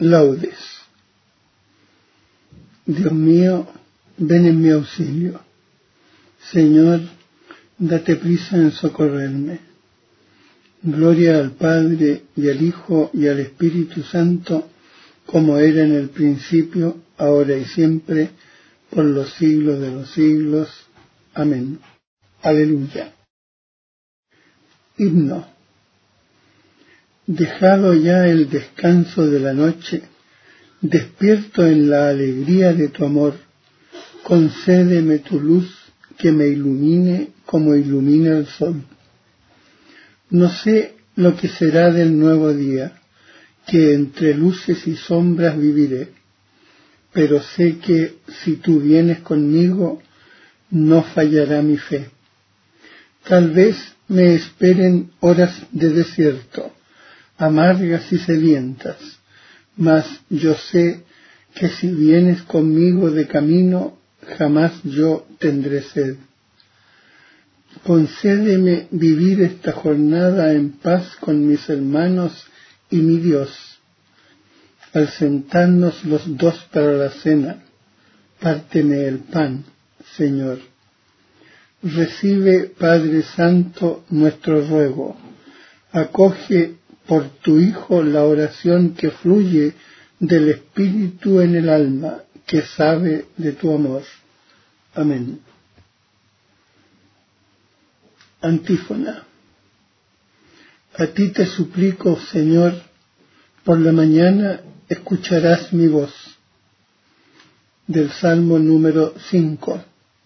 Laudes. Dios mío, ven en mi auxilio. Señor, date prisa en socorrerme. Gloria al Padre, y al Hijo, y al Espíritu Santo, como era en el principio, ahora y siempre, por los siglos de los siglos. Amén. Aleluya. Himno. Dejado ya el descanso de la noche, despierto en la alegría de tu amor, concédeme tu luz que me ilumine como ilumina el sol. No sé lo que será del nuevo día, que entre luces y sombras viviré, pero sé que si tú vienes conmigo, no fallará mi fe. Tal vez me esperen horas de desierto, amargas y sedientas, mas yo sé que si vienes conmigo de camino, jamás yo tendré sed. Concédeme vivir esta jornada en paz con mis hermanos y mi Dios. Al sentarnos los dos para la cena, párteme el pan, Señor. Recibe, Padre Santo, nuestro ruego. Acoge por tu Hijo la oración que fluye del Espíritu en el alma, que sabe de tu amor. Amén. Antífona. A ti te suplico, Señor, por la mañana escucharás mi voz. Del Salmo número 5.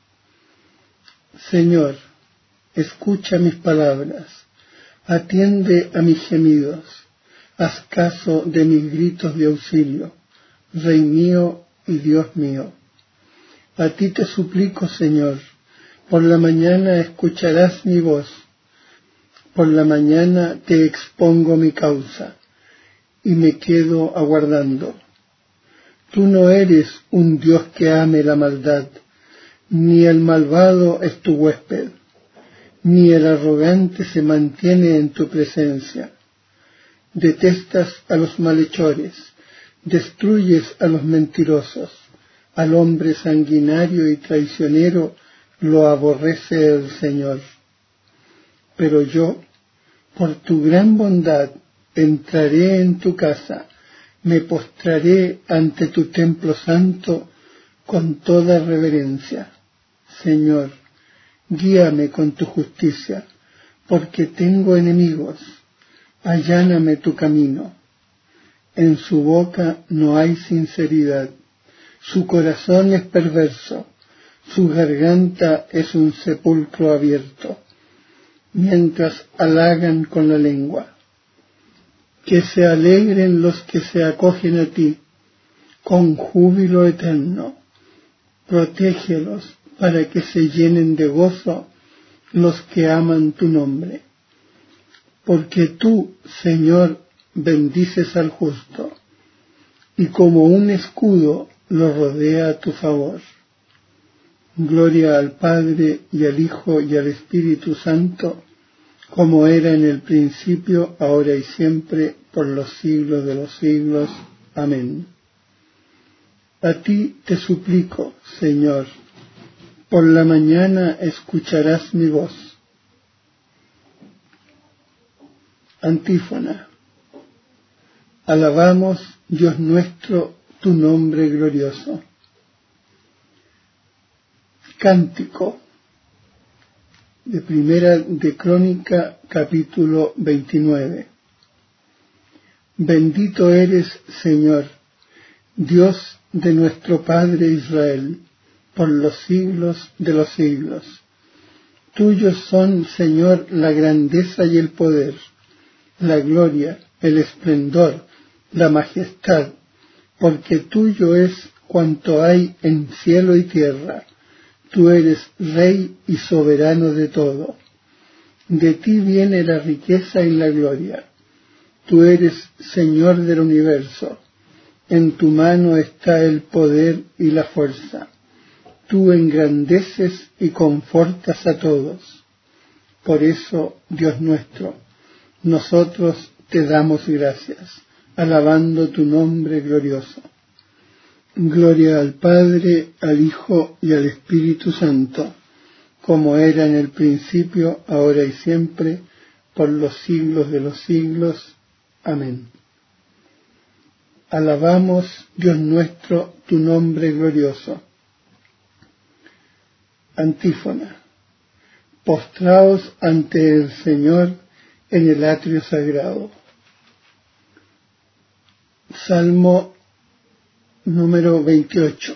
Señor, escucha mis palabras, atiende a mis gemidos, haz caso de mis gritos de auxilio, Rey mío y Dios mío. A ti te suplico, Señor, por la mañana escucharás mi voz, por la mañana te expongo mi causa, y me quedo aguardando. Tú no eres un Dios que ame la maldad, ni el malvado es tu huésped, ni el arrogante se mantiene en tu presencia. Detestas a los malhechores, destruyes a los mentirosos, al hombre sanguinario y traicionero lo aborrece el Señor. Pero yo, por tu gran bondad, entraré en tu casa, me postraré ante tu templo santo con toda reverencia. Señor, guíame con tu justicia, porque tengo enemigos. Alláname tu camino. En su boca no hay sinceridad. Su corazón es perverso. Su garganta es un sepulcro abierto. Mientras halagan con la lengua. Que se alegren los que se acogen a ti, con júbilo eterno. Protégelos para que se llenen de gozo los que aman tu nombre. Porque tú, Señor, bendices al justo, y como un escudo lo rodea a tu favor. Gloria al Padre, y al Hijo, y al Espíritu Santo, como era en el principio, ahora y siempre, por los siglos de los siglos. Amén. A ti te suplico, Señor, por la mañana escucharás mi voz. Antífona. Alabamos, Dios nuestro, tu nombre glorioso. Cántico. De Primera de Crónica, capítulo 29. Bendito eres, Señor, Dios de nuestro Padre Israel, por los siglos de los siglos. Tuyos son, Señor, la grandeza y el poder, la gloria, el esplendor, la majestad, porque tuyo es cuanto hay en cielo y tierra. Tú eres Rey y soberano de todo. De ti viene la riqueza y la gloria. Tú eres Señor del universo. En tu mano está el poder y la fuerza. Tú engrandeces y confortas a todos. Por eso, Dios nuestro, nosotros te damos gracias, alabando tu nombre glorioso. Gloria al Padre, al Hijo y al Espíritu Santo, como era en el principio, ahora y siempre, por los siglos de los siglos. Amén. Alabamos, Dios nuestro, tu nombre glorioso. Antífona. Postraos ante el Señor en el atrio sagrado. Salmo número 28.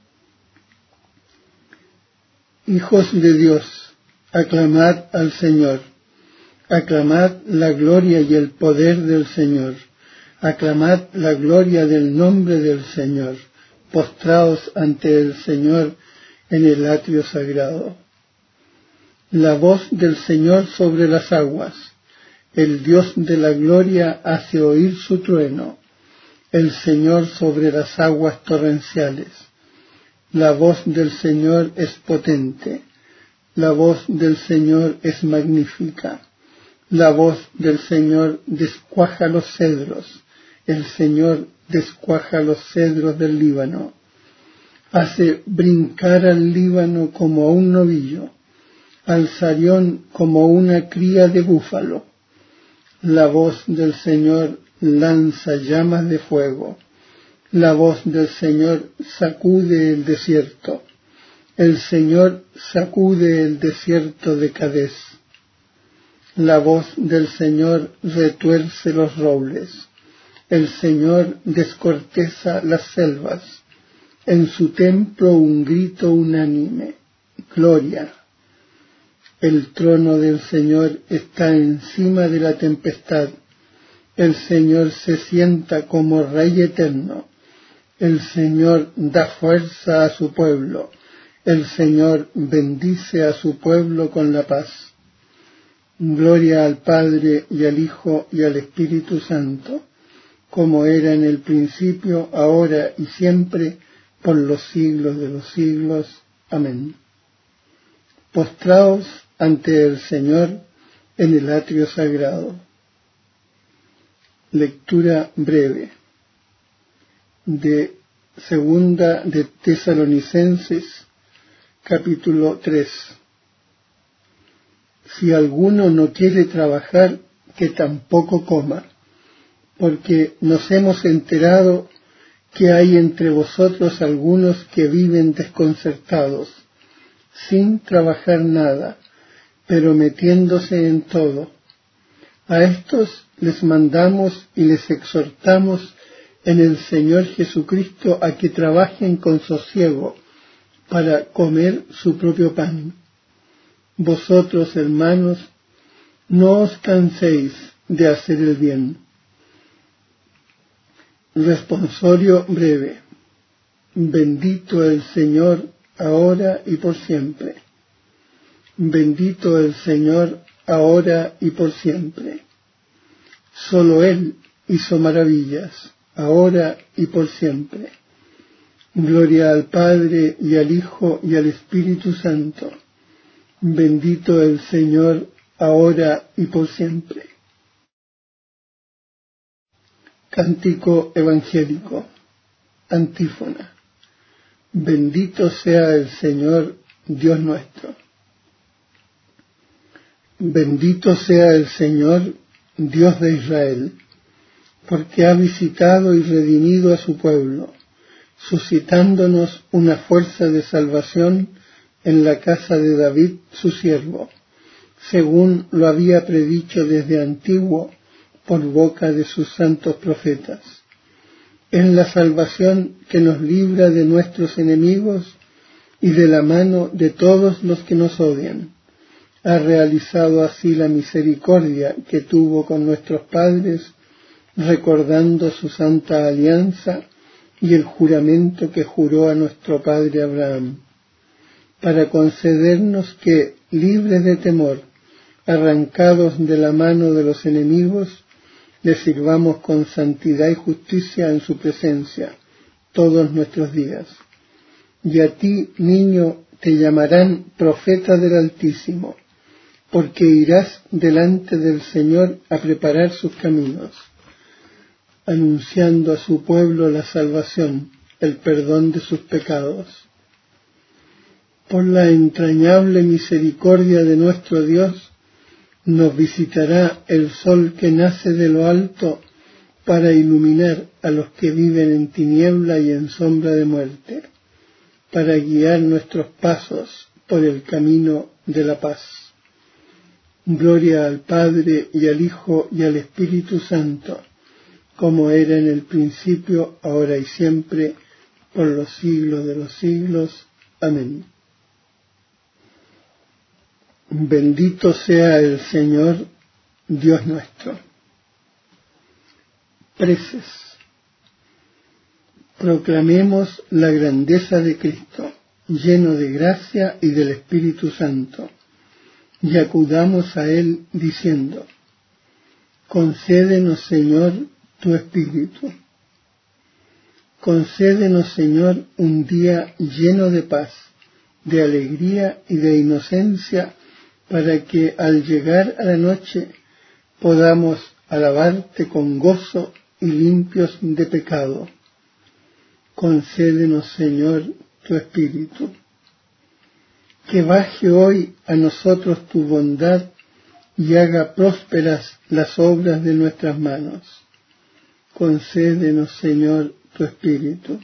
Hijos de Dios, aclamad al Señor. Aclamad la gloria y el poder del Señor. Aclamad la gloria del nombre del Señor. Postraos ante el Señor en el atrio sagrado. La voz del Señor sobre las aguas. El Dios de la gloria hace oír su trueno. El Señor sobre las aguas torrenciales. La voz del Señor es potente. La voz del Señor es magnífica. La voz del Señor descuaja los cedros. El Señor descuaja los cedros del Líbano. Hace brincar al Líbano como a un novillo, al Sarión como una cría de búfalo. La voz del Señor lanza llamas de fuego. La voz del Señor sacude el desierto. El Señor sacude el desierto de Cadés. La voz del Señor retuerce los robles. El Señor descorteza las selvas. En su templo un grito unánime. Gloria. El trono del Señor está encima de la tempestad. El Señor se sienta como Rey eterno. El Señor da fuerza a su pueblo. El Señor bendice a su pueblo con la paz. Gloria al Padre y al Hijo y al Espíritu Santo, como era en el principio, ahora y siempre, por los siglos de los siglos. Amén. Postraos ante el Señor en el atrio sagrado. Lectura breve de Segunda de Tesalonicenses, capítulo 3. Si alguno no quiere trabajar, que tampoco coma, porque nos hemos enterado que hay entre vosotros algunos que viven desconcertados, sin trabajar nada, pero metiéndose en todo. A estos les mandamos y les exhortamos en el Señor Jesucristo a que trabajen con sosiego para comer su propio pan. Vosotros, hermanos, no os canséis de hacer el bien. Responsorio breve. Bendito el Señor ahora y por siempre. Bendito el Señor ahora y por siempre. Solo Él hizo maravillas, ahora y por siempre. Gloria al Padre y al Hijo y al Espíritu Santo. Bendito el Señor ahora y por siempre. Cántico evangélico. Antífona. Bendito sea el Señor, Dios nuestro. Bendito sea el Señor, Dios de Israel, porque ha visitado y redimido a su pueblo, suscitándonos una fuerza de salvación en la casa de David, su siervo, según lo había predicho desde antiguo por boca de sus santos profetas. En la salvación que nos libra de nuestros enemigos y de la mano de todos los que nos odian. Ha realizado así la misericordia que tuvo con nuestros padres, recordando su santa alianza y el juramento que juró a nuestro padre Abraham, para concedernos que, libres de temor, arrancados de la mano de los enemigos, le sirvamos con santidad y justicia en su presencia todos nuestros días. Y a ti, niño, te llamarán profeta del Altísimo, porque irás delante del Señor a preparar sus caminos, anunciando a su pueblo la salvación, el perdón de sus pecados. Por la entrañable misericordia de nuestro Dios, nos visitará el sol que nace de lo alto para iluminar a los que viven en tiniebla y en sombra de muerte, para guiar nuestros pasos por el camino de la paz. Gloria al Padre y al Hijo y al Espíritu Santo, como era en el principio, ahora y siempre, por los siglos de los siglos. Amén. Bendito sea el Señor, Dios nuestro. Preces. Proclamemos la grandeza de Cristo, lleno de gracia y del Espíritu Santo, y acudamos a Él diciendo: concédenos, Señor, tu Espíritu. Concédenos, Señor, un día lleno de paz, de alegría y de inocencia, para que al llegar a la noche podamos alabarte con gozo y limpios de pecado. Concédenos, Señor, tu Espíritu. Que baje hoy a nosotros tu bondad y haga prósperas las obras de nuestras manos. Concédenos, Señor, tu Espíritu.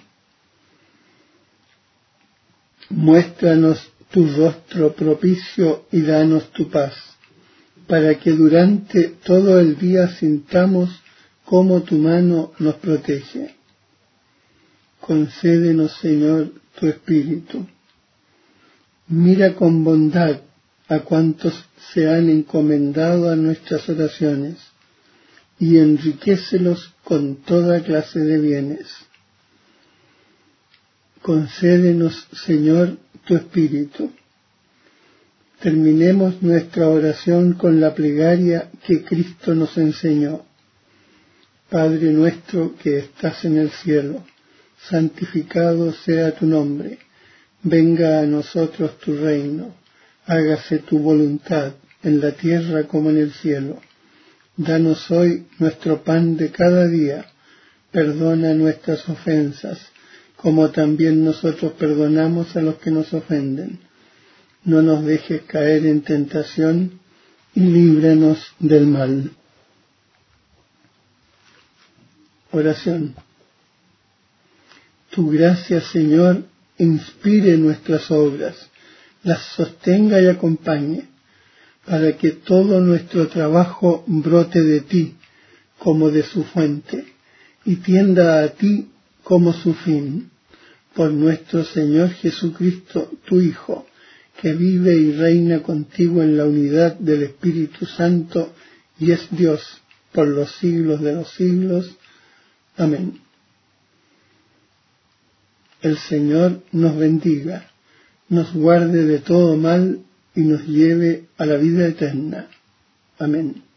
Muéstranos tu rostro propicio y danos tu paz, para que durante todo el día sintamos cómo tu mano nos protege. Concédenos, Señor, tu Espíritu. Mira con bondad a cuantos se han encomendado a nuestras oraciones, y enriquécelos con toda clase de bienes. Concédenos, Señor, tu Espíritu. Terminemos nuestra oración con la plegaria que Cristo nos enseñó. Padre nuestro que estás en el cielo, santificado sea tu nombre. Venga a nosotros tu reino. Hágase tu voluntad, en la tierra como en el cielo. Danos hoy nuestro pan de cada día. Perdona nuestras ofensas, como también nosotros perdonamos a los que nos ofenden. No nos dejes caer en tentación y líbranos del mal. Oración. Tu gracia, Señor, inspire nuestras obras, las sostenga y acompañe, para que todo nuestro trabajo brote de ti como de su fuente, y tienda a ti como su fin. Por nuestro Señor Jesucristo, tu Hijo, que vive y reina contigo en la unidad del Espíritu Santo, y es Dios por los siglos de los siglos. Amén. El Señor nos bendiga, nos guarde de todo mal y nos lleve a la vida eterna. Amén.